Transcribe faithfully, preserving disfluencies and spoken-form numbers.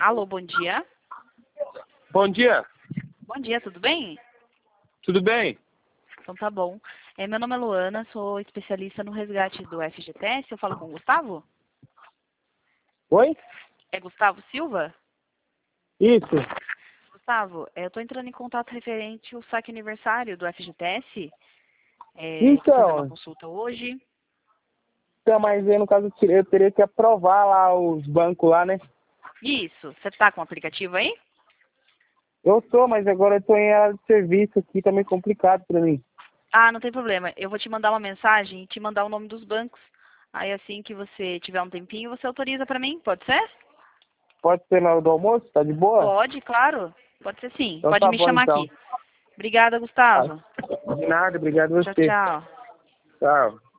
Alô, bom dia. Bom dia, Bom dia, tudo bem? tudo bem? Então tá bom. É, meu nome é Luana, sou especialista no resgate do F G T S. Eu falo com o Gustavo? Oi? É Gustavo Silva? Isso. Gustavo, é, eu estou entrando em contato referente ao saque aniversário do F G T S. É, para fazer uma Então, consulta hoje. então, mas aí no caso eu teria que aprovar lá os bancos lá, né? Isso, você está com o aplicativo aí? Eu tô, mas agora eu tô em área de serviço aqui, tá meio complicado pra mim. Ah, não tem problema. Eu vou te mandar uma mensagem e te mandar o nome dos bancos. Aí assim que você tiver um tempinho, você autoriza para mim, pode ser? Pode ser na hora do almoço? Tá de boa? Pode, claro. Pode ser sim. Então Pode tá me bom chamar então. aqui. Obrigada, Tá. Gustavo. De nada, obrigado a Tchau, você. tchau. Tchau.